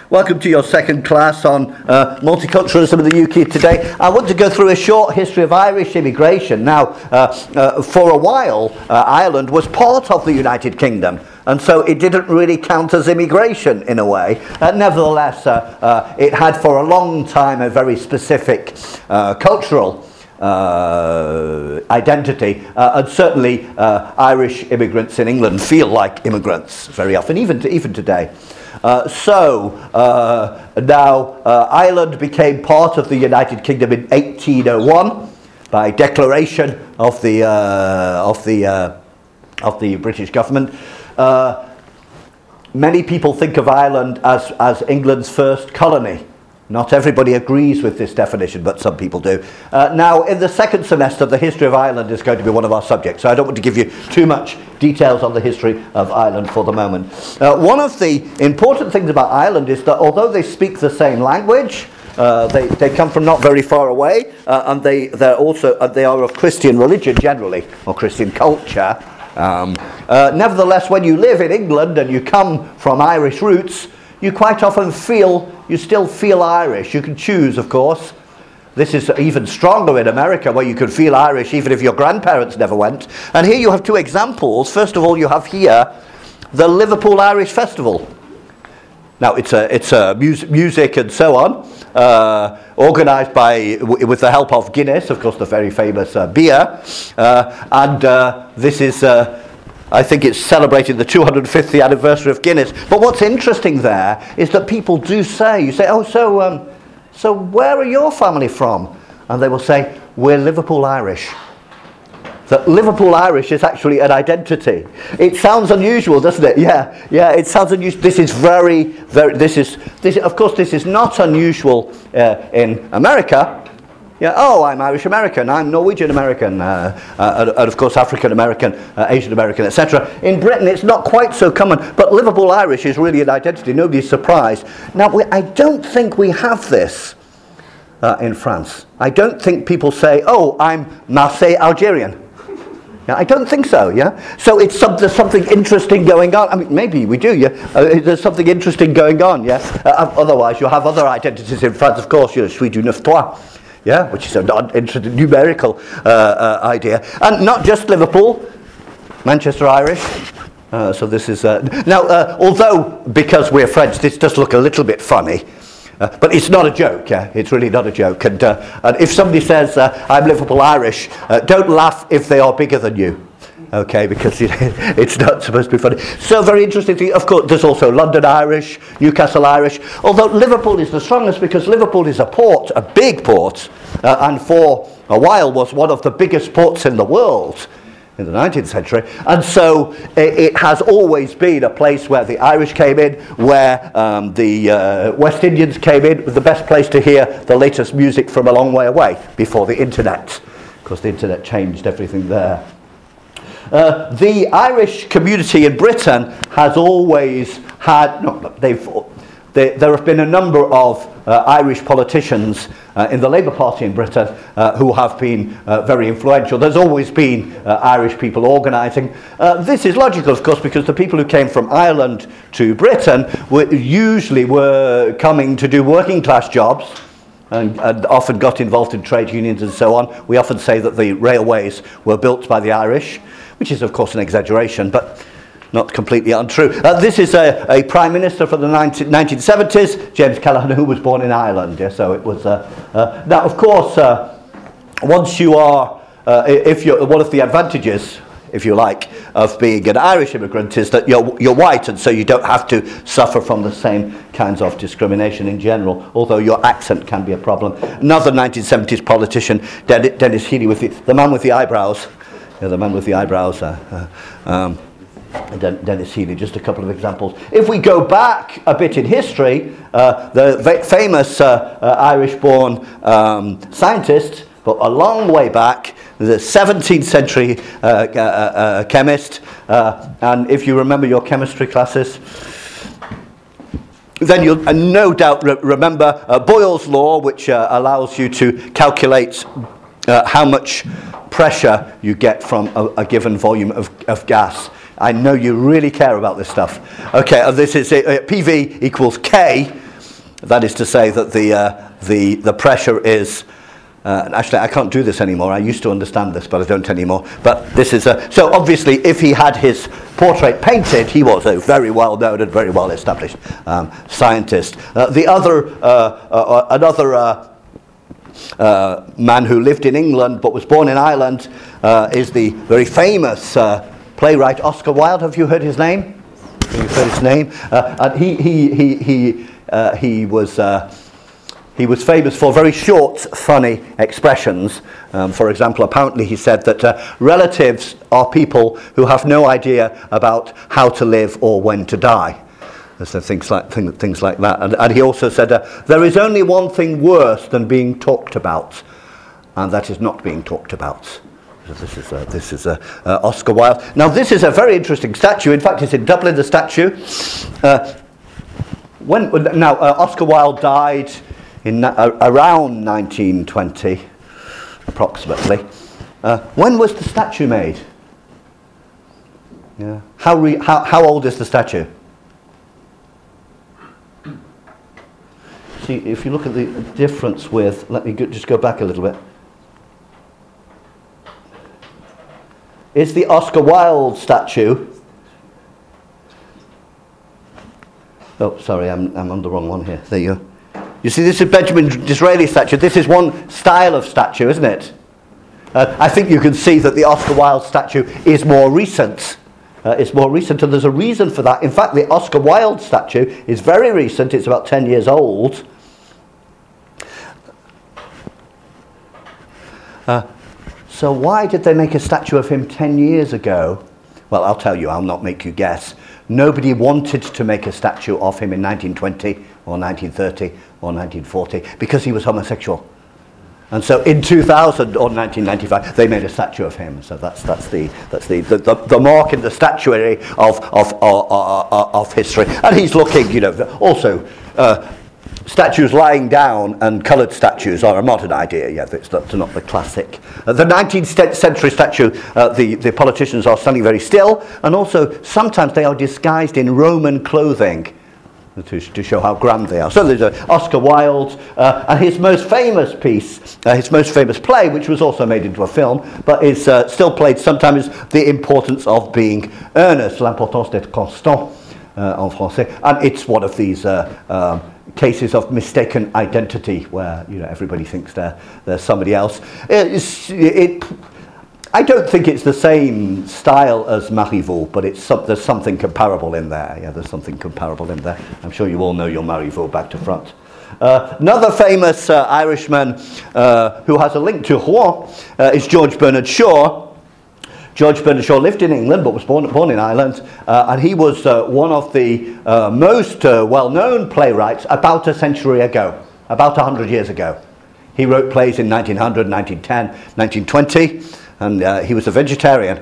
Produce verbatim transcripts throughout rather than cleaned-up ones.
Welcome to your second class on uh, multiculturalism in the U K today. I want to go through a short history of Irish immigration. Now, uh, uh, for a while, uh, Ireland was part of the United Kingdom, and so it didn't really count as immigration in a way. Uh, nevertheless, uh, uh, it had for a long time a very specific uh, cultural Uh, identity, uh, and certainly uh, Irish immigrants in England feel like immigrants very often, even to, even today. Uh, so uh, now uh, Ireland became part of the United Kingdom in eighteen oh one by declaration of the uh, of the uh, of the British government. Uh, many people think of Ireland as as England's first colony. Not everybody agrees with this definition, but some people do. Uh, now, in the second semester, the history of Ireland is going to be one of our subjects, so I don't want to give you too much details on the history of Ireland for the moment. Uh, one of the important things about Ireland is that although they speak the same language, uh, they, they come from not very far away, uh, and they, they're also, uh, they are of Christian religion generally, or Christian culture. Um, uh, nevertheless, when you live in England and you come from Irish roots, you quite often feel, you still feel Irish. You can choose, of course. This is even stronger in America, where you can feel Irish even if your grandparents never went. And here you have two examples. First of all, you have here the Liverpool Irish Festival. Now, it's a, it's a mus- music and so on, uh, organised by, w- with the help of Guinness, of course, the very famous uh, beer. Uh, and uh, this is... Uh, I think it's celebrating the two hundred fiftieth anniversary of Guinness. But what's interesting there is that people do say, you say, oh, so um, so where are your family from? And they will say, we're Liverpool Irish. That Liverpool Irish is actually an identity. It sounds unusual, doesn't it? Yeah, yeah, it sounds unusual. This is very, very, this is, this, of course, this is not unusual uh, in America. Yeah. Oh, I'm Irish American. I'm Norwegian American, uh, uh, and, and of course African American, uh, Asian American, et cetera. In Britain, it's not quite so common, but Liverpool Irish is really an identity. Nobody's surprised. Now, we, I don't think we have this uh, in France. I don't think people say, "Oh, I'm Marseille Algerian." Yeah, I don't think so. Yeah. So it's some, there's something interesting going on. I mean, maybe we do. Yeah. Uh, there's something interesting going on. Yeah. Uh, otherwise, you have other identities in France. Of course, you know, je suis d'une foi. Yeah, which is an interesting numerical uh, uh, idea. And not just Liverpool, Manchester Irish. Uh, so this is... Uh, now, uh, although, because we're French, this does look a little bit funny, uh, but it's not a joke, yeah? It's really not a joke. And, uh, and if somebody says, uh, I'm Liverpool Irish, uh, don't laugh if they are bigger than you. Okay, because you know, it's not supposed to be funny. So very interesting thing. Of course, there's also London Irish, Newcastle Irish. Although Liverpool is the strongest because Liverpool is a port, a big port, uh, and for a while was one of the biggest ports in the world in the nineteenth century. And so it, it has always been a place where the Irish came in, where um, the uh, West Indians came in. It was the best place to hear the latest music from a long way away before the internet, because the internet changed everything there. Uh, the Irish community in Britain has always had, no, they've, they, there have been a number of uh, Irish politicians uh, in the Labour Party in Britain uh, who have been uh, very influential. There's always been uh, Irish people organising. Uh, this is logical, of course, because the people who came from Ireland to Britain were, usually were coming to do working class jobs. And, and often got involved in trade unions and so on. We often say that the railways were built by the Irish, which is of course an exaggeration, but not completely untrue. Uh, this is a, a Prime Minister from the nineteen seventies, James Callaghan, who was born in Ireland. Yeah, so it was. Uh, uh, now, of course, uh, once you are, uh, if you're, one of the advantages, if you like, of being an Irish immigrant is that you're, you're white, and so you don't have to suffer from the same kinds of discrimination in general, although your accent can be a problem. Another nineteen seventies politician, Den- Denis Healey, with the, the man with the eyebrows, yeah, the man with the eyebrows, uh, uh, um, Den- Denis Healey, just a couple of examples. If we go back a bit in history, uh, the v- famous uh, uh, Irish-born um, scientist, but a long way back, the seventeenth century uh, uh, uh, chemist, uh, and if you remember your chemistry classes, then you'll uh, no doubt re- remember uh, Boyle's law, which uh, allows you to calculate uh, how much pressure you get from a, a given volume of, of gas. I know you really care about this stuff. Okay, uh, this is uh, P V equals K, that is to say that the, uh, the, the pressure is... Uh, actually, I can't do this anymore. I used to understand this, but I don't anymore. But this is a... So obviously, if he had his portrait painted, he was a very well-known and very well-established um, scientist. Uh, the other... Uh, uh, another... Uh, Uh, man who lived in England but was born in Ireland uh, is the very famous uh, playwright Oscar Wilde. Have you heard his name? You've heard his name. Uh, and he he he he uh, he was uh, he was famous for very short, funny expressions. Um, for example, apparently he said that uh, relatives are people who have no idea about how to live or when to die. So things like thing, things like that, and, and he also said, uh, "There is only one thing worse than being talked about, and that is not being talked about." So this is uh, this is uh, uh, Oscar Wilde. Now, this is a very interesting statue. In fact, it's in Dublin. The statue. Uh, when now uh, Oscar Wilde died in uh, around nineteen twenty, approximately. Uh, when was the statue made? Yeah. How re- how how old is the statue? See, if you look at the difference with, let me go, just go back a little bit. Is the Oscar Wilde statue? Oh, sorry, I'm I'm on the wrong one here. There you go. You see, this is Benjamin Disraeli statue. This is one style of statue, isn't it? Uh, I think you can see that the Oscar Wilde statue is more recent. Uh, it's more recent, and there's a reason for that. In fact, the Oscar Wilde statue is very recent. It's about ten years old. Uh, so why did they make a statue of him ten years ago? Well, I'll tell you, I'll not make you guess. Nobody wanted to make a statue of him in nineteen twenty or nineteen thirty or nineteen forty because he was homosexual. And so in two thousand or nineteen ninety-five, they made a statue of him. So that's that's the that's the the, the, the mark in the statuary of of, of of of history. And he's looking, you know, also uh, statues lying down and coloured statues are a modern idea. Yeah, it's not, not the classic. Uh, the nineteenth century statue, uh, the the politicians are standing very still, and also sometimes they are disguised in Roman clothing. To, to show how grand they are. So there's uh, Oscar Wilde, uh, and his most famous piece, uh, his most famous play, which was also made into a film, but is uh, still played sometimes, The Importance of Being Earnest, L'importance d'être constant uh, en français, and it's one of these uh, um, cases of mistaken identity where, you know, everybody thinks they're they're somebody else. It's, it. I don't think it's the same style as Marivaux, but it's some, there's something comparable in there. Yeah, there's something comparable in there. I'm sure you all know your Marivaux back to front. Uh, another famous uh, Irishman uh, who has a link to Rouen uh, is George Bernard Shaw. George Bernard Shaw lived in England but was born, born in Ireland, uh, and he was uh, one of the uh, most uh, well-known playwrights about a century ago, about one hundred years ago. He wrote plays in nineteen hundred, nineteen ten, nineteen twenty. And uh, he was a vegetarian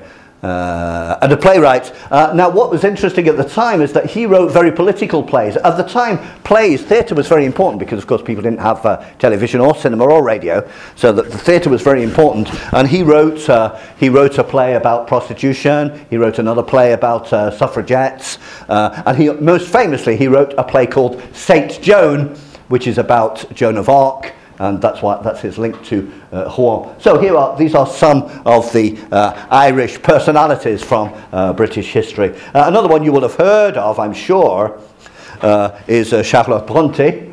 uh, and a playwright. Uh, now, what was interesting at the time is that he wrote very political plays. At the time, plays, theatre was very important because, of course, people didn't have uh, television or cinema or radio, so that the theatre was very important. And he wrote uh, he wrote a play about prostitution. He wrote another play about uh, suffragettes. Uh, and he most famously, he wrote a play called Saint Joan, which is about Joan of Arc. And that's why that's his link to uh, Rouen. So here are these are some of the uh, Irish personalities from uh, British history. Uh, another one you will have heard of, I'm sure, uh, is uh, Charlotte Bronte.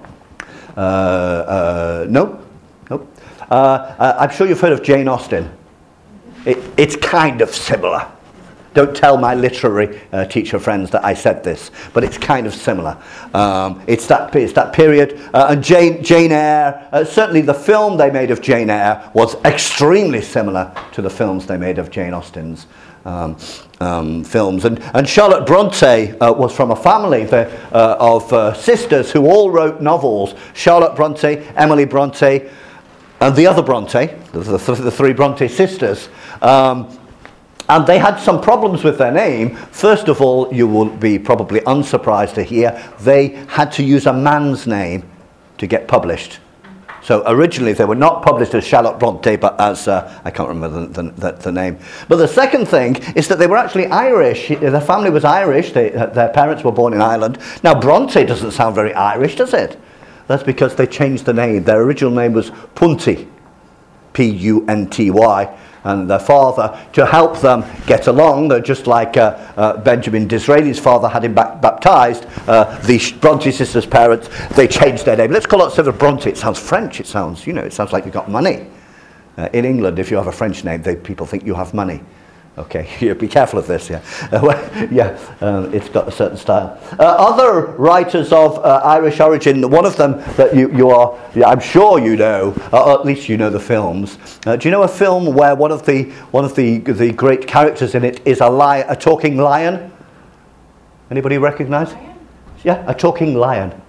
Uh, uh, no, no. Uh, uh, I'm sure you've heard of Jane Austen. It, it's kind of similar. Don't tell my literary uh, teacher friends that I said this, but it's kind of similar. Um, it's that it's that period, uh, and Jane Jane Eyre. Uh, certainly, the film they made of Jane Eyre was extremely similar to the films they made of Jane Austen's um, um, films. And and Charlotte Bronte uh, was from a family the, uh, of uh, sisters who all wrote novels. Charlotte Bronte, Emily Bronte, and the other Bronte, the, the, the three Bronte sisters. Um, And they had some problems with their name. First of all, you will be probably unsurprised to hear, they had to use a man's name to get published. So originally they were not published as Charlotte Bronte, but as, uh, I can't remember the, the, the name. But the second thing is that they were actually Irish. Their family was Irish. They, their parents were born in Ireland. Now Bronte doesn't sound very Irish, does it? That's because they changed the name. Their original name was Punty, P U N T Y. And their father, to help them get along, uh, just like uh, uh, Benjamin Disraeli's father had him ba- baptised, uh, the Bronte sisters' parents, they changed their name. Let's call it sort of Bronte. It sounds French. It sounds, you know, it sounds like you've got money. Uh, in England, if you have a French name, they, people think you have money. Okay, yeah, be careful of this, yeah. Uh, well, yeah, um, it's got a certain style. Uh, other writers of uh, Irish origin, one of them that you, you are, yeah, I'm sure you know, uh, or at least you know the films. Uh, do you know a film where one of the one of the the great characters in it is a li- a talking lion? Anybody recognise? Yeah, a talking lion.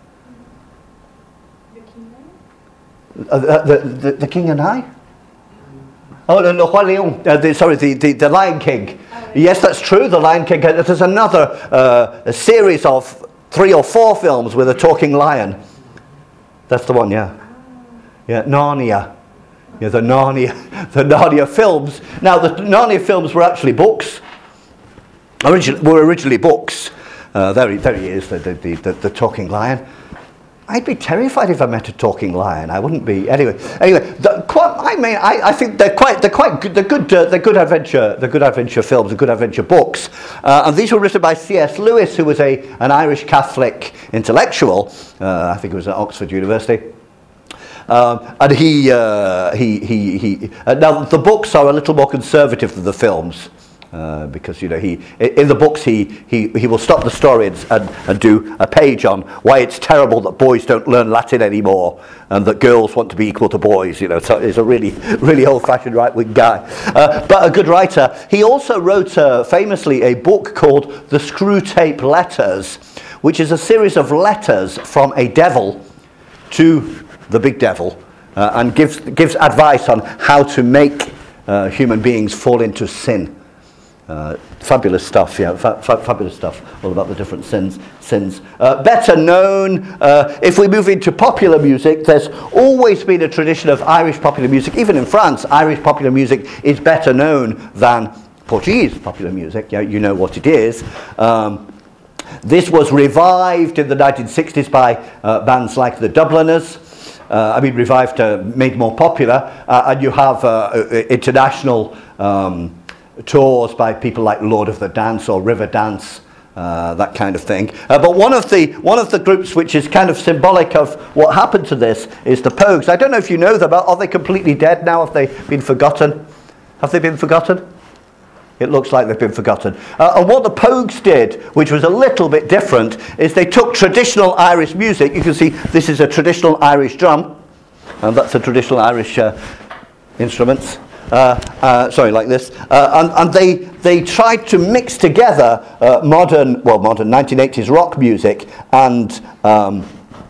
The King Uh, the, the, the King and I? Oh, no, no, Roi Leon. Uh, the, sorry, the, the, the Lion King. Oh, yes, that's true, the Lion King. There's another uh, a series of three or four films with a talking lion. That's the one, yeah. Yeah, Narnia. Yeah, the Narnia, the Narnia films. Now, the Narnia films were actually books. Origin, were originally books. Uh, there, he, there he is, the, the, the, the talking lion. I'd be terrified if I met a talking lion. I wouldn't be. Anyway, anyway. The, quite, I mean, I, I think they're quite, they're quite good. They're good. Uh, they're good adventure. They're good adventure films. They're good adventure books. Uh, and these were written by C S Lewis, who was a an Irish Catholic intellectual. Uh, I think it was at Oxford University. Um, and he, uh, he, he, he. Uh, now the books are a little more conservative than the films. Uh, because you know he in the books he he, he will stop the story and, and and do a page on why it's terrible that boys don't learn Latin anymore and that girls want to be equal to boys. You know, so he's a really really old-fashioned right-wing guy, uh, but a good writer. He also wrote uh, famously a book called The Screwtape Letters, which is a series of letters from a devil to the big devil, uh, and gives gives advice on how to make uh, human beings fall into sin. Uh, fabulous stuff, yeah, fa- fa- fabulous stuff, all about the different sins. sins. Uh, better known, uh, if we move into popular music, there's always been a tradition of Irish popular music. Even in France, Irish popular music is better known than Portuguese popular music. Yeah, you know what it is. Um, this was revived in the nineteen sixties by uh, bands like the Dubliners. Uh, I mean, revived, uh, made more popular, uh, and you have uh, international Um, tours by people like Lord of the Dance or River Dance, uh, that kind of thing. Uh, but one of the one of the groups which is kind of symbolic of what happened to this is the Pogues. I don't know if you know them. Are they completely dead now? Have they been forgotten? Have they been forgotten? It looks like they've been forgotten. Uh, and what the Pogues did, which was a little bit different, is they took traditional Irish music. You can see this is a traditional Irish drum, and that's a traditional Irish uh, instruments. Uh, uh, sorry, like this, uh, and, and they they tried to mix together uh, modern, well, modern nineteen eighties rock music and um,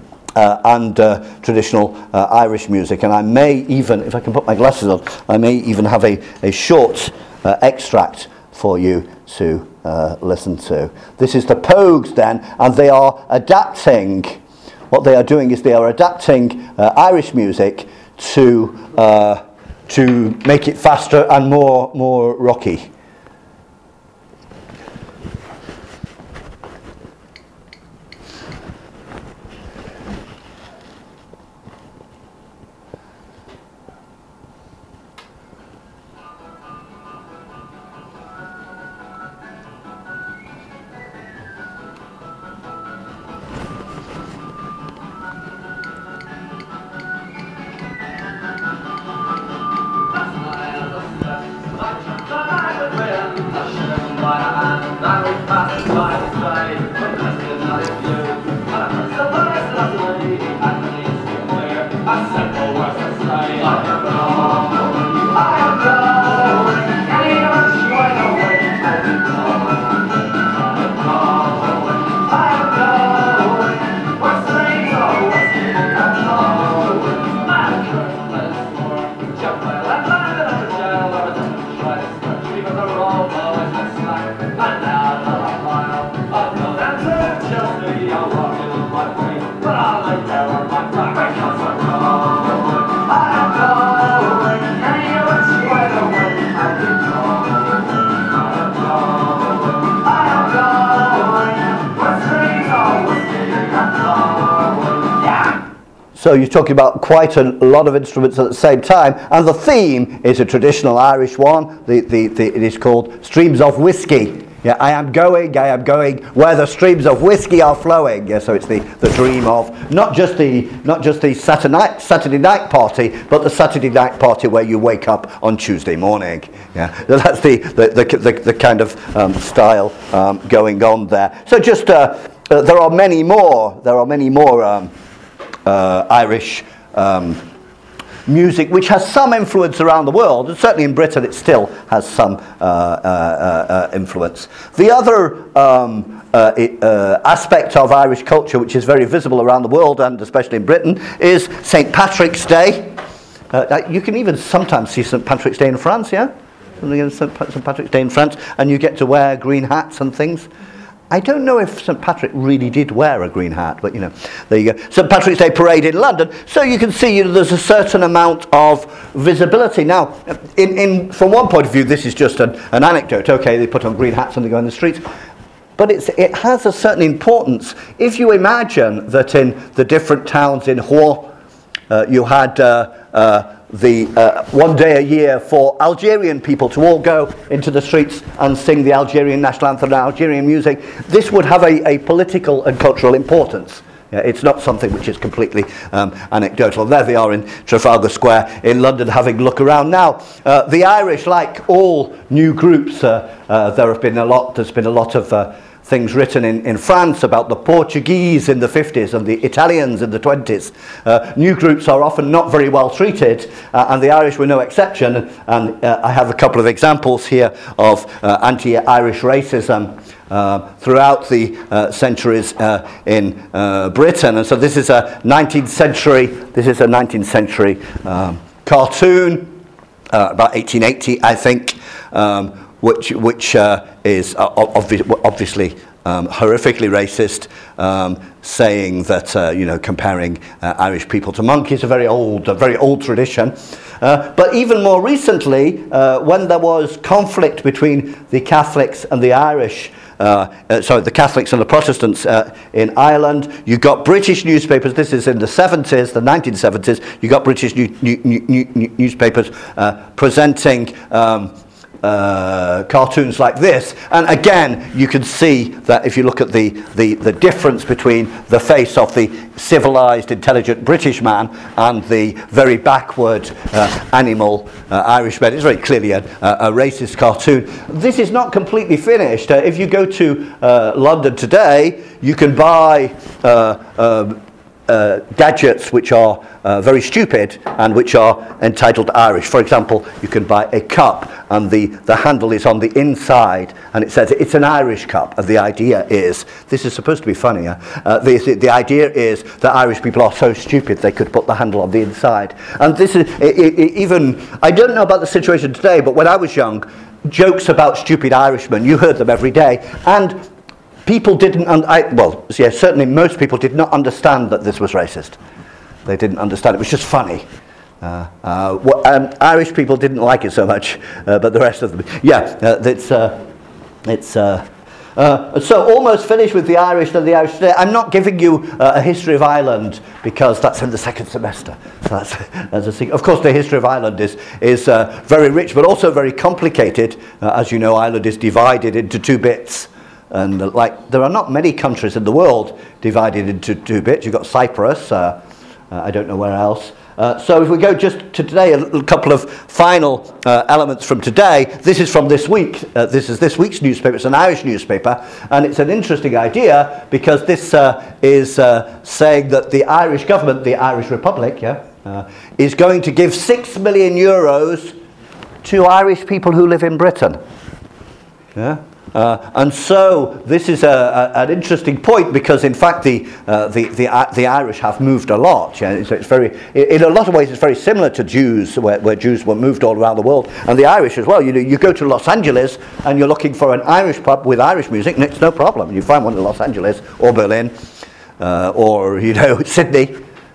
uh, and uh, traditional uh, Irish music. And I may even, if I can put my glasses on, I may even have a a short uh, extract for you to uh, listen to. This is the Pogues then, and they are adapting. What they are doing is they are adapting uh, Irish music to. Uh, to make it faster and more more rocky. But I like that one, my back, I can't So you're talking about quite a lot of instruments at the same time, and the theme is a traditional Irish one. The, the, the, it is called Streams of Whiskey. Yeah, I am going, I am going where the streams of whiskey are flowing. Yeah, so it's the, the dream of not just the not just the Saturday night, Saturday night party, but the Saturday night party where you wake up on Tuesday morning. Yeah, so that's the the, the, the, the kind of um, style um, going on there. So just uh, uh, there are many more. There are many more um, uh, Irish. Um, music which has some influence around the world, and certainly in Britain it still has some uh, uh, uh, influence. The other um, uh, it, uh, aspect of Irish culture which is very visible around the world, and especially in Britain, is Saint Patrick's Day. Uh, you can even sometimes see Saint Patrick's Day in France, yeah? Saint Patrick's Day in France, and you get to wear green hats and things. I don't know if Saint Patrick really did wear a green hat, but you know, there you go. Saint Patrick's Day parade in London. So you can see, you know, there's a certain amount of visibility. Now, in, in from one point of view, this is just an, an anecdote. Okay, they put on green hats and they go in the streets. But it's, it has a certain importance. If you imagine that in the different towns in Rouen, uh, you had uh, uh, the uh, one day a year for Algerian people to all go into the streets and sing the Algerian national anthem and Algerian music, this would have a, a political and cultural importance. Yeah, it's not something which is completely um, anecdotal. There they are in Trafalgar Square in London having a look around. Now, uh, the Irish, like all new groups, uh, uh, there have been a lot, there's been a lot of uh, things written in, in France about the Portuguese in the fifties and the Italians in the twenties. Uh, new groups are often not very well treated, uh, and the Irish were no exception. And uh, I have a couple of examples here of uh, anti-Irish racism uh, throughout the uh, centuries uh, in uh, Britain. And so this is a nineteenth century. This is a nineteenth century um, cartoon, uh, about eighteen eighty, I think. Um, which which uh, is uh, obvi- obviously um, horrifically racist, um, saying that, uh, you know, comparing uh, Irish people to monkeys, a very old, a very old tradition. Uh, but even more recently, uh, when there was conflict between the Catholics and the Irish, uh, uh, sorry, the Catholics and the Protestants uh, in Ireland, you got British newspapers, this is in the seventies, the nineteen seventies, you got British new, new, new, new newspapers uh, presenting um, Uh, cartoons like this, and again you can see that if you look at the, the, the difference between the face of the civilised, intelligent British man and the very backward uh, animal uh, Irish man, it's very clearly a, a racist cartoon. This is not completely finished. Uh, if you go to uh, London today, you can buy uh, uh, Uh, gadgets which are uh, very stupid and which are entitled Irish. For example, you can buy a cup and the, the handle is on the inside and it says it's an Irish cup, and the idea is, this is supposed to be funny, huh? uh, the, the idea is that Irish people are so stupid they could put the handle on the inside. And this is it, it, even, I don't know about the situation today, but when I was young, jokes about stupid Irishmen, you heard them every day, and people didn't, un- I, well, yeah, certainly most people did not understand that this was racist. They didn't understand. It was just funny. Uh, uh, what, um, Irish people didn't like it so much, uh, but the rest of them, yeah, uh, it's, uh, it's, uh, uh, so almost finished with the Irish and the Irish today. I'm not giving you uh, a history of Ireland because that's in the second semester. So that's, that's a secret. Of course, the history of Ireland is, is uh, very rich, but also very complicated. Uh, as you know, Ireland is divided into two bits. And uh, like there are not many countries in the world divided into two bits. You've got Cyprus, uh, uh, I don't know where else. Uh, so if we go just to today, a little couple of final uh, elements from today. This is from this week. Uh, this is this week's newspaper. It's an Irish newspaper, and it's an interesting idea because this uh, is uh, saying that the Irish government, the Irish Republic, yeah, uh, is going to give six million euros to Irish people who live in Britain. Yeah. Uh, and so this is a, a, an interesting point because, in fact, the uh, the, the uh, the Irish have moved a lot. Yeah? So it's very, in a lot of ways, it's very similar to Jews, where, where Jews were moved all around the world, and the Irish as well. You know, you go to Los Angeles and you're looking for an Irish pub with Irish music, and it's no problem. You find one in Los Angeles or Berlin uh, or you know Sydney.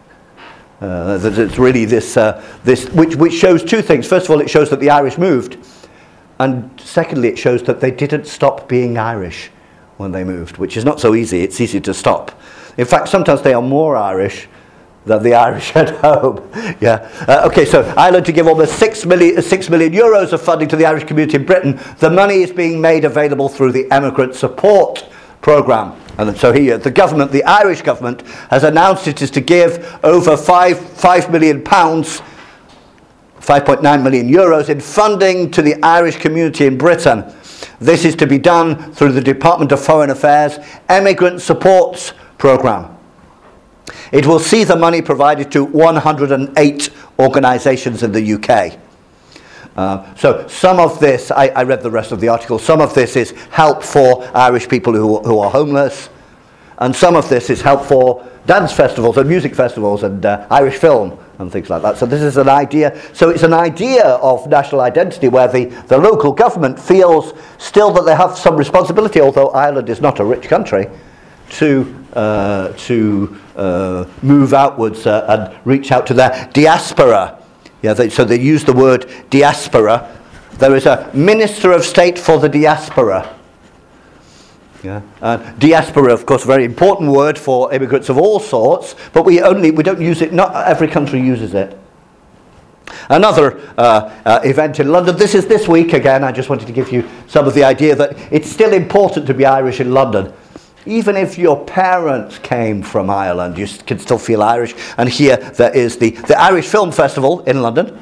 Uh, it's really this uh, this which which shows two things. First of all, it shows that the Irish moved. And secondly, it shows that they didn't stop being Irish when they moved, which is not so easy. It's easy to stop. In fact, sometimes they are more Irish than the Irish at home. Yeah. Uh, okay, so Ireland to give almost six million, six million euros of funding to the Irish community in Britain. The money is being made available through the Emigrant Support Programme. And so here, the government, the Irish government, has announced it is to give over five, five million pounds, five point nine million euros in funding to the Irish community in Britain. This is to be done through the Department of Foreign Affairs Emigrant Supports Programme. It will see the money provided to one hundred eight organisations in the U K. Uh, so some of this, I, I read the rest of the article, some of this is help for Irish people who, who are homeless, and some of this is help for dance festivals and music festivals and uh, Irish film and things like that. So this is an idea, so it's an idea of national identity where the, the local government feels still that they have some responsibility, although Ireland is not a rich country, to uh, to uh, move outwards uh, and reach out to their diaspora. Yeah, they, so they use the word diaspora. There is a Minister of State for the diaspora. Yeah, uh, diaspora, of course, a very important word for immigrants of all sorts, but we only we don't use it. Not every country uses it. Another uh, uh, event in London. This is this week again. I just wanted to give you some of the idea that it's still important to be Irish in London. Even if your parents came from Ireland, you can still feel Irish. And here there is the, the Irish Film Festival in London.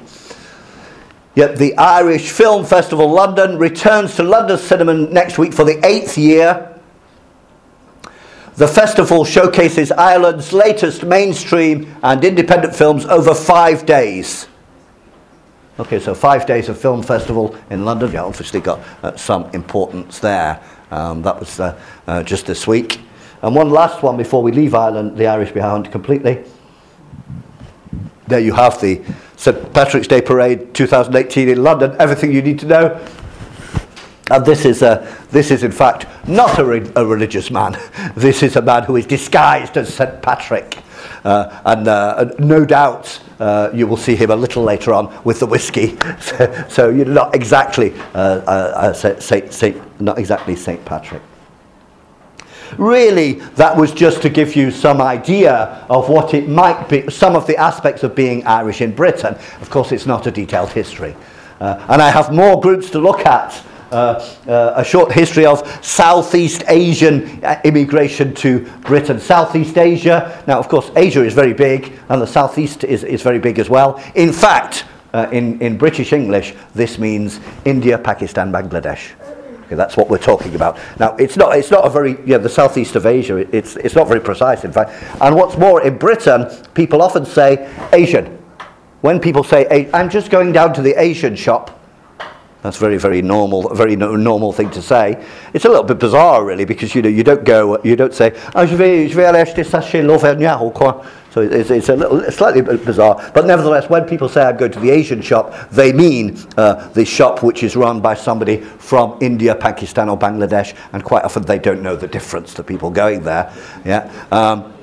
Yet the Irish Film Festival London returns to London cinema next week for the eighth year. The festival showcases Ireland's latest mainstream and independent films over five days. Okay, so five days of film festival in London. Yeah, obviously got uh, some importance there. Um, that was uh, uh, just this week. And one last one before we leave Ireland, the Irish behind completely. There you have the Saint Patrick's Day Parade twenty eighteen in London. Everything you need to know. And this is, uh, this is in fact not a, re- a religious man. This is a man who is disguised as Saint Patrick. Uh, and uh, no doubt uh, you will see him a little later on with the whiskey. so, so you're not exactly uh, uh, Saint, Saint, not exactly Saint Patrick. Really, that was just to give you some idea of what it might be, some of the aspects of being Irish in Britain. Of course, it's not a detailed history. Uh, and I have more groups to look at. Uh, uh, a short history of Southeast Asian uh, immigration to Britain. Southeast Asia, now of course Asia is very big and the Southeast is, is very big as well. In fact, uh, in, in British English, this means India, Pakistan, Bangladesh. Okay, that's what we're talking about. Now, it's not it's not a very, you know, the Southeast of Asia, it, it's, it's not very precise in fact. And what's more, in Britain, people often say Asian. When people say, I'm just going down to the Asian shop, that's very, very normal, a very no, normal thing to say. It's a little bit bizarre, really, because you know you don't go, you don't say, ah, je vais, je vais aller acheter ça chez l'Auvergnat ou quoi. So it's, it's a little, it's slightly bizarre. But nevertheless, when people say I'm going to the Asian shop, they mean uh, the shop which is run by somebody from India, Pakistan, or Bangladesh, and quite often they don't know the difference. The people going there, yeah. Um,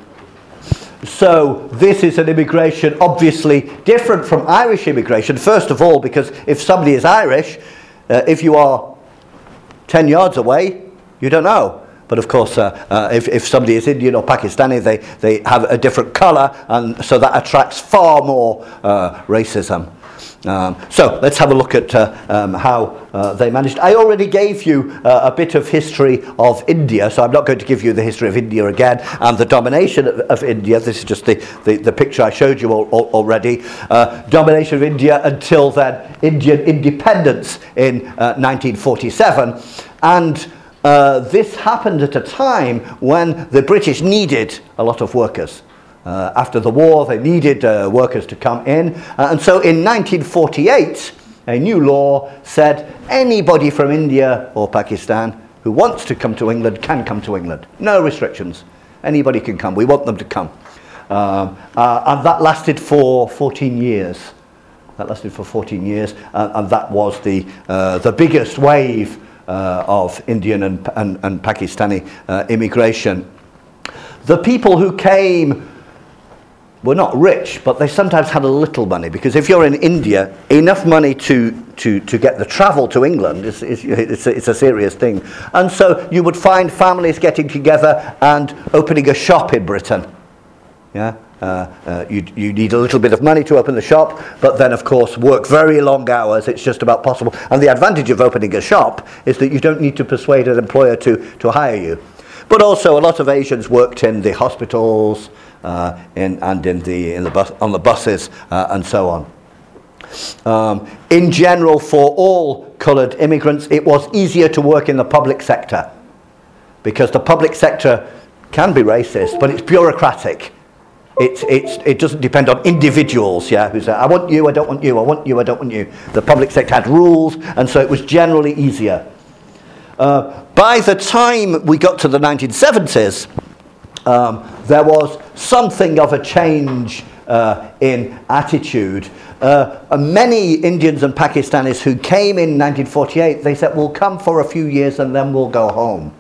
So this is an immigration obviously different from Irish immigration. First of all, because if somebody is Irish, uh, if you are ten yards away, you don't know. But of course, uh, uh, if, if somebody is Indian or Pakistani, they, they have a different colour, and so that attracts far more uh, racism. Um, so let's have a look at uh, um, how uh, they managed. I already gave you uh, a bit of history of India, so I'm not going to give you the history of India again and the domination of, of India. This is just the, the, the picture I showed you all, all, already. Uh, domination of India until then, Indian independence in uh, nineteen forty-seven. And uh, this happened at a time when the British needed a lot of workers. Uh, after the war, they needed uh, workers to come in. Uh, and so in nineteen forty-eight, a new law said anybody from India or Pakistan who wants to come to England can come to England. No restrictions. Anybody can come. We want them to come. Um, uh, and that lasted for fourteen years. That lasted for fourteen years. Uh, and that was the, uh, the biggest wave uh, of Indian and, and, and Pakistani uh, immigration. The people who came were not rich, but they sometimes had a little money, because if you're in India, enough money to, to, to get the travel to England is, is it's, a, it's a serious thing. And so you would find families getting together and opening a shop in Britain. Yeah, uh, uh, you, you need a little bit of money to open the shop, but then of course work very long hours. It's just about possible. And the advantage of opening a shop is that you don't need to persuade an employer to, to hire you. But also a lot of Asians worked in the hospitals uh, in, and in the, in the bus, on the buses uh, and so on. Um, in general, for all coloured immigrants, it was easier to work in the public sector because the public sector can be racist, but it's bureaucratic. It's, it's, it doesn't depend on individuals, yeah, who say, I want you, I don't want you, I want you, I don't want you. The public sector had rules, and so it was generally easier. Uh, by the time we got to the nineteen seventies, um, there was something of a change uh, in attitude. Uh, and many Indians and Pakistanis who came in nineteen forty-eight, they said, we'll come for a few years and then we'll go home.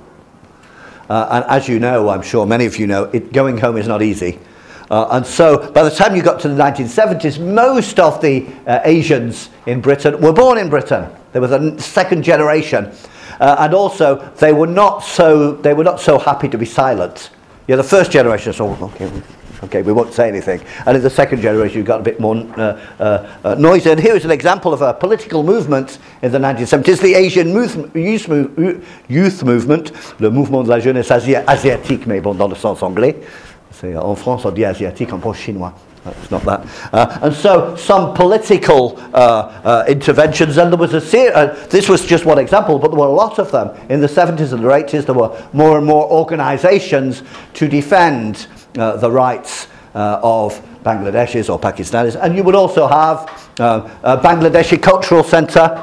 Uh, and as you know, I'm sure many of you know, it, going home is not easy. Uh, and so by the time you got to the nineteen seventies, most of the uh, Asians in Britain were born in Britain. They were the second generation. Uh, and also, they were not so they were not so happy to be silent. Yeah, the first generation said, oh, okay, okay, we won't say anything. And in the second generation, you got a bit more uh, uh, uh, noisy. And here is an example of a political movement in the nineteen seventies, the Asian youth, youth, youth movement, le mouvement de la jeunesse asia- asiatique, mais bon, dans le sens anglais. C'est, en France, on dit asiatique, en France, chinois. It's not that. Uh, and so some political uh, uh, interventions, and there was a ser- uh, this was just one example, but there were a lot of them. In the seventies and the eighties, there were more and more organizations to defend uh, the rights uh, of Bangladeshis or Pakistanis. And you would also have uh, a Bangladeshi cultural centre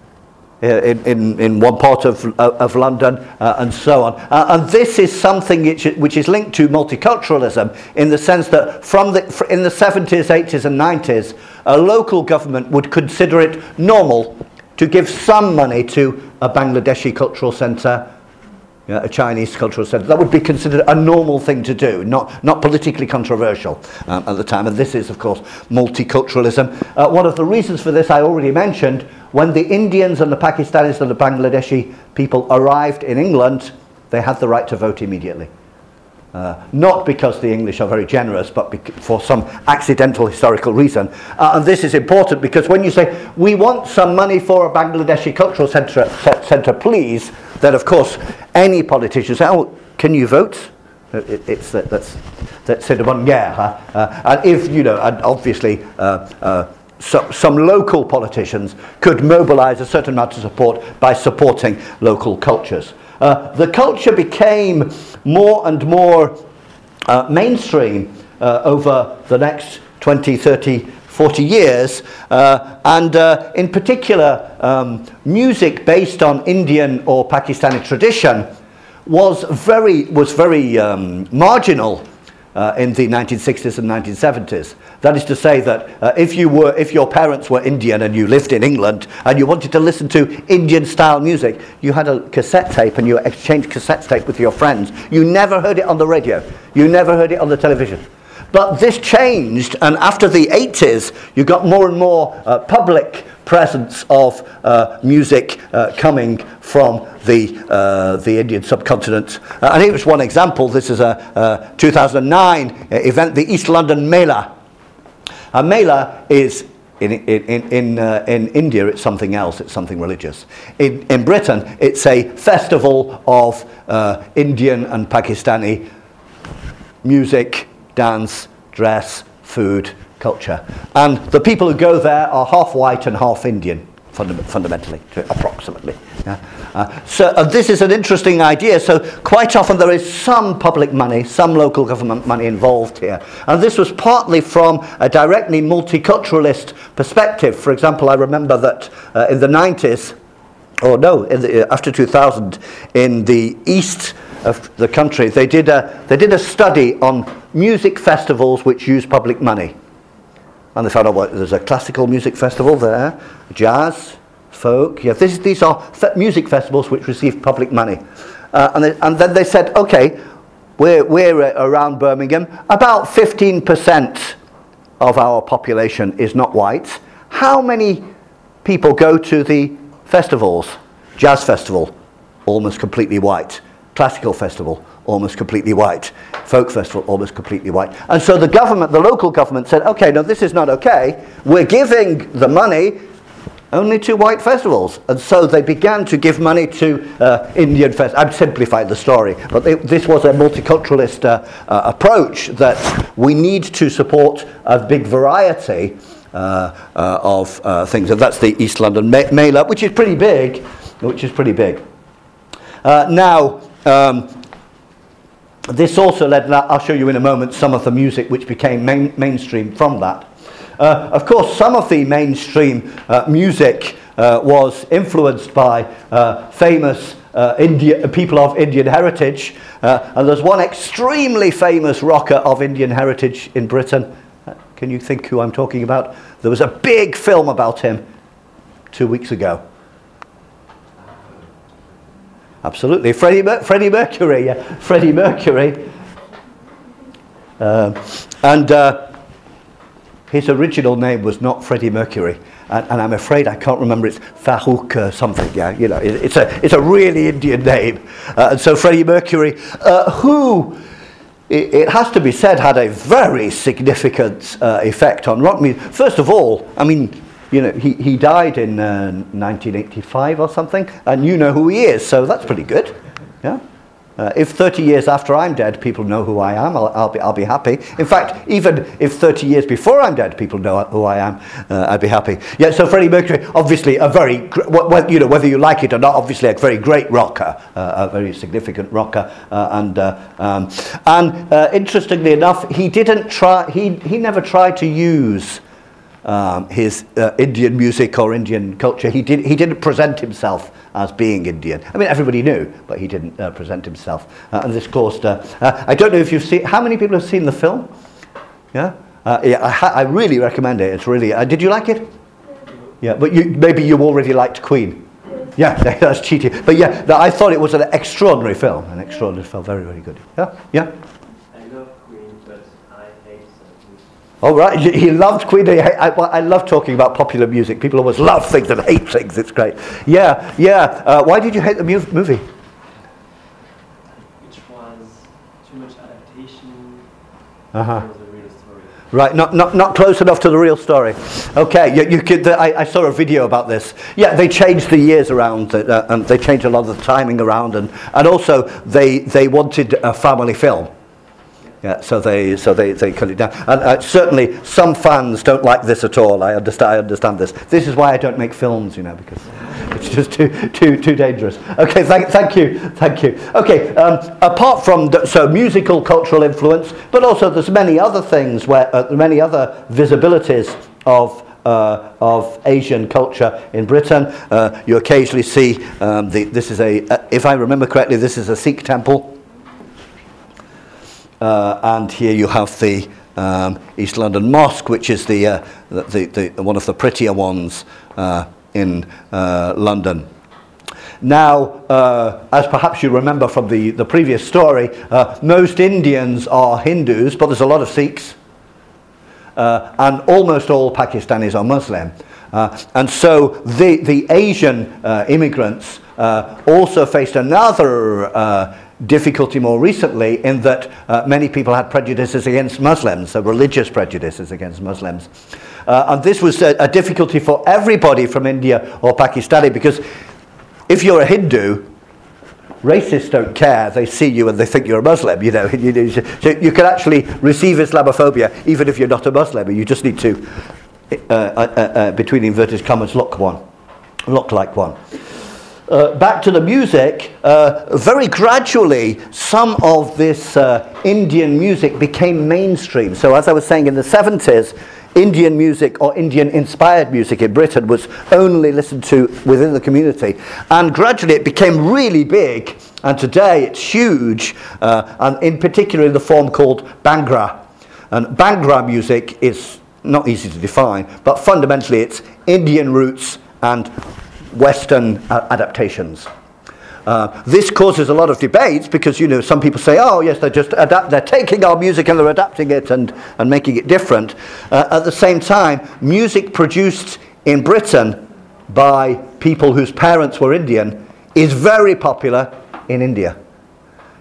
In, in, in one part of, uh, of London uh, and so on. Uh, and this is something which, which is linked to multiculturalism in the sense that from the, in the seventies, eighties and nineties, a local government would consider it normal to give some money to a Bangladeshi cultural centre, yeah, a Chinese cultural centre. That would be considered a normal thing to do, not, not politically controversial um, at the time. And this is, of course, multiculturalism. Uh, one of the reasons for this I already mentioned. When the Indians and the Pakistanis and the Bangladeshi people arrived in England, they had the right to vote immediately. Uh, not because the English are very generous, but bec- for some accidental historical reason. Uh, and this is important because when you say, we want some money for a Bangladeshi cultural centre, centre please, then of course any politician says, oh, can you vote? It, it's that, that's that's it one guerre. Huh? Uh, and if, you know, and obviously uh, uh, So, some local politicians could mobilize a certain amount of support by supporting local cultures. Uh, the culture became more and more uh, mainstream uh, over the next twenty, thirty, forty years, uh, and uh, in particular, um, music based on Indian or Pakistani tradition was very, was very um, marginal Uh, in the nineteen sixties and nineteen seventies. That is to say that uh, if you were, if your parents were Indian and you lived in England and you wanted to listen to Indian-style music, you had a cassette tape and you exchanged cassette tape with your friends. You never heard it on the radio. You never heard it on the television. But this changed, and after the eighties, you got more and more uh, public presence of uh, music uh, coming from the uh, the Indian subcontinent. Uh, and here's one example. This is a uh, two thousand nine event, the East London Mela. A Mela is in in in in, uh, in India, it's something else. It's something religious. In in Britain, it's a festival of uh, Indian and Pakistani music, dance, dress, food, culture. And the people who go there are half white and half Indian, funda- fundamentally, approximately. Yeah. Uh, so uh, this is an interesting idea. So quite often there is some public money, some local government money involved here. And this was partly from a directly multiculturalist perspective. For example, I remember that uh, in the nineties, or no, in the, uh, after two thousand, in the east of the country, they did a they did a study on music festivals which use public money. And they found out, well, there's a classical music festival there, jazz, folk. Yeah, this, these are fe- music festivals which receive public money. Uh, and, they, and then they said, okay, we're, we're uh, around Birmingham. About fifteen percent of our population is not white. How many people go to the festivals? Jazz festival, almost completely white. Classical festival, almost completely white. Folk festival, almost completely white. And so the government, the local government said, okay, no, this is not okay. We're giving the money only to white festivals. And so they began to give money to uh, Indian festivals. I've simplified the story, but they, this was a multiculturalist uh, uh, approach that we need to support a big variety uh, uh, of uh, things. And that's the East London Ma- Mailer, which is pretty big, which is pretty big. Uh, now, um, this also led, I'll show you in a moment, some of the music which became main, mainstream from that. Uh, of course, some of the mainstream uh, music uh, was influenced by uh, famous uh, India, people of Indian heritage. Uh, and there's one extremely famous rocker of Indian heritage in Britain. Uh, can you think who I'm talking about? There was a big film about him two weeks ago. Absolutely, Freddie, Mer- Freddie Mercury, yeah, Freddie Mercury. Uh, and uh, his original name was not Freddie Mercury, and, and I'm afraid I can't remember. It's Farouk or something. Yeah, you know, it, it's a it's a really Indian name. Uh, and so Freddie Mercury, uh, who it, it has to be said had a very significant uh, effect on rock music. First of all, I mean, you know, he he died in uh, nineteen eighty-five or something, and you know who he is, so that's pretty good. Yeah. Uh, if thirty years after I'm dead, people know who I am, I'll, I'll be I'll be happy. In fact, even if thirty years before I'm dead, people know who I am, uh, I'd be happy. Yeah. So Freddie Mercury, obviously a very, gr- well, you know, whether you like it or not, obviously a very great rocker, uh, a very significant rocker, uh, and uh, um, and uh, interestingly enough, he didn't try. He he never tried to use um, his uh, Indian music or Indian culture. He did. He didn't present himself as being Indian. I mean, everybody knew, but he didn't uh, present himself. Uh, and this caused, uh, uh, I don't know if you've seen, how many people have seen the film? Yeah? Uh, yeah, I, ha- I really recommend it. It's really, uh, did you like it? Yeah, but you, maybe you already liked Queen. Yeah, that's cheating. But yeah, the, I thought it was an extraordinary film, an extraordinary film, very, very good. Yeah, yeah. Oh, right. He loved Queen. I, I, I love talking about popular music. People always love things and hate things. It's great. Yeah, yeah. Uh, why did you hate the mu- movie? Which was too much adaptation. Uh-huh. It was a real story. Right, not, not not close enough to the real story. Okay, you, you could. The, I, I saw a video about this. Yeah, they changed the years around, uh, and they changed a lot of the timing around, and, and also they they wanted a family film. Yeah, so they so they, they cut it down. And uh, certainly some fans don't like this at all. I understand. I understand this. This is why I don't make films, you know, because it's just too too too dangerous. Okay, thank thank you, thank you. Okay, um, apart from the, so musical cultural influence, but also there's many other things where uh, many other visibilities of. Uh, of Asian culture in Britain. Uh, you occasionally see um, the, this is a, uh, if I remember correctly, this is a Sikh temple. Uh, and here you have the um, East London Mosque, which is the, uh, the, the, the one of the prettier ones uh, in uh, London. Now, uh, as perhaps you remember from the, the previous story, uh, most Indians are Hindus, but there's a lot of Sikhs, uh, and almost all Pakistanis are Muslim. Uh, and so the, the Asian uh, immigrants uh, also faced another uh, difficulty more recently, in that uh, many people had prejudices against Muslims, so religious prejudices against Muslims. Uh, and this was a, a difficulty for everybody from India or Pakistani, because if you're a Hindu, racists don't care. They see you and they think you're a Muslim, you know. So you can actually receive Islamophobia even if you're not a Muslim. You just need to, uh, uh, uh, between inverted commas, look one, look like one. Uh, back to the music, uh, very gradually some of this uh, Indian music became mainstream. So as I was saying, in the seventies, Indian music or Indian-inspired music in Britain was only listened to within the community. And gradually it became really big, and today it's huge, uh, and in particular in the form called Bhangra. And Bhangra music is not easy to define, but fundamentally it's Indian roots and Western uh, adaptations. Uh, this causes a lot of debates because, you know, some people say, oh yes, they're just adapt- they're taking our music and they're adapting it and, and making it different. Uh, at the same time, music produced in Britain by people whose parents were Indian is very popular in India.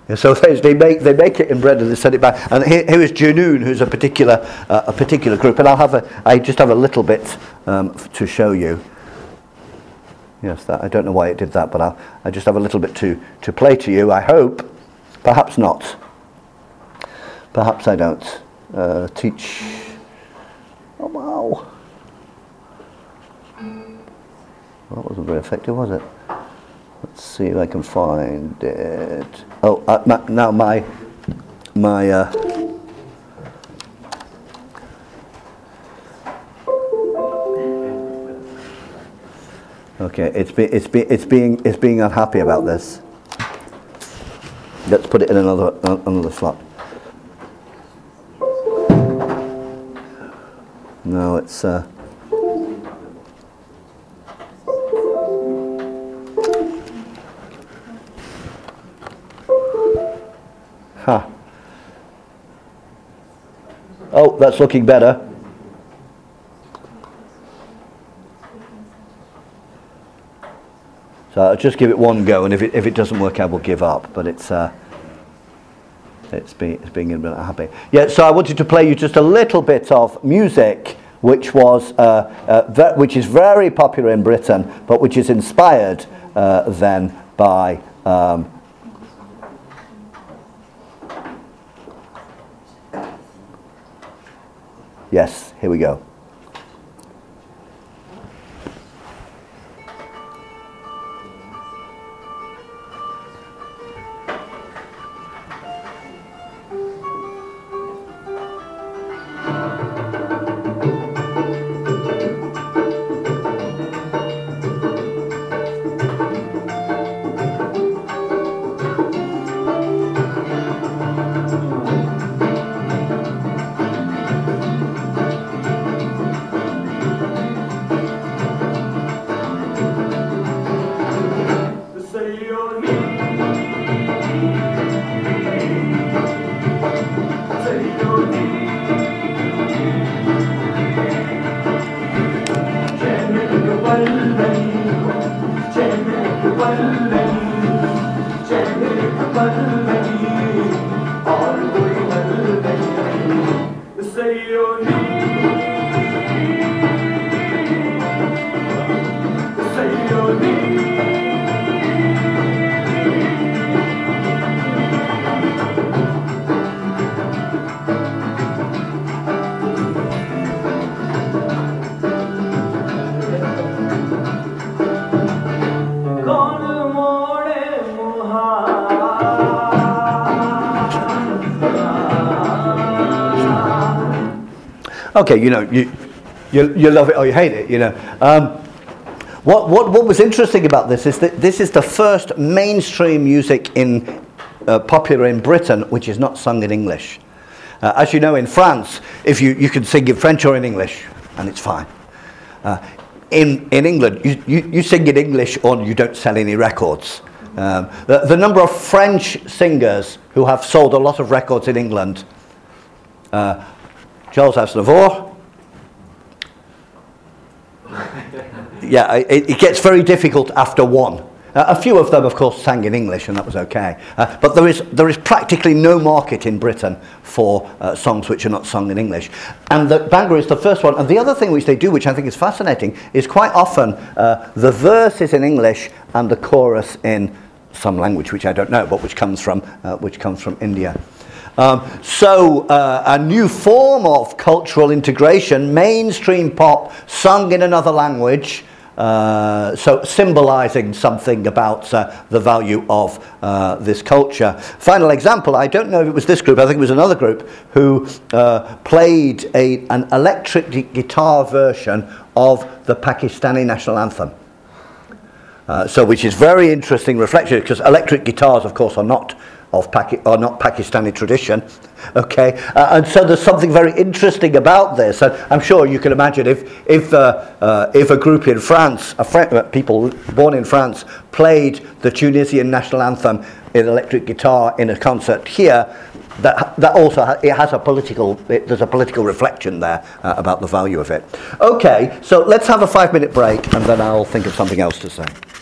Yeah, so they, they make they make it in bread and they send it back. And here, here is Junoon, who's a particular uh, a particular group. And I'll have a I just have a little bit um, f- to show you. Yes, that I don't know why it did that, but I'll I just have a little bit to to play to you. I hope, perhaps not. Perhaps I don't uh, teach. Oh wow! Well, that wasn't very effective, was it? Let's see if I can find it. Oh, uh, my, now my my. Uh, okay, it's be, it's be, it's being it's being unhappy about this. Let's put it in another uh, another slot. No, it's. Uh, Huh. Oh, that's looking better. So I'll just give it one go, and if it if it doesn't work, I will give up. But it's uh, it's being it's being a bit happy. Yeah. So I wanted to play you just a little bit of music, which was uh, uh, ve- which is very popular in Britain, but which is inspired uh, then by. Um, Yes, here we go. Okay, you know, you, you you love it or you hate it, you know. Um, what what what was interesting about this is that this is the first mainstream music in uh, popular in Britain which is not sung in English. Uh, as you know, in France, if you, you can sing in French or in English, and it's fine. Uh, in in England, you, you, you sing in English or you don't sell any records. Um, the, the number of French singers who have sold a lot of records in England. Uh, Charles Aznavour. Yeah, it, it gets very difficult after one. Uh, a few of them, of course, sang in English, and that was okay. Uh, but there is there is practically no market in Britain for uh, songs which are not sung in English. And the Bhangra is the first one. And the other thing which they do, which I think is fascinating, is quite often uh, the verse is in English and the chorus in some language which I don't know, but which comes from uh, which comes from India. Um, so uh, a new form of cultural integration, mainstream pop sung in another language, uh, so symbolizing something about uh, the value of uh, this culture. Final example, I don't know if it was this group, I think it was another group, who uh, played a, an electric guitar version of the Pakistani national anthem. Uh, so which is very interesting reflection, because electric guitars, of course, are not of Paki- or not Pakistani tradition, okay, uh, and so there's something very interesting about this. And I'm sure you can imagine if if uh, uh, if a group in France, a French, uh, people born in France, played the Tunisian national anthem in electric guitar in a concert here, that that also ha- it has a political it, there's a political reflection there uh, about the value of it. Okay, so let's have a five minute break, and then I'll think of something else to say.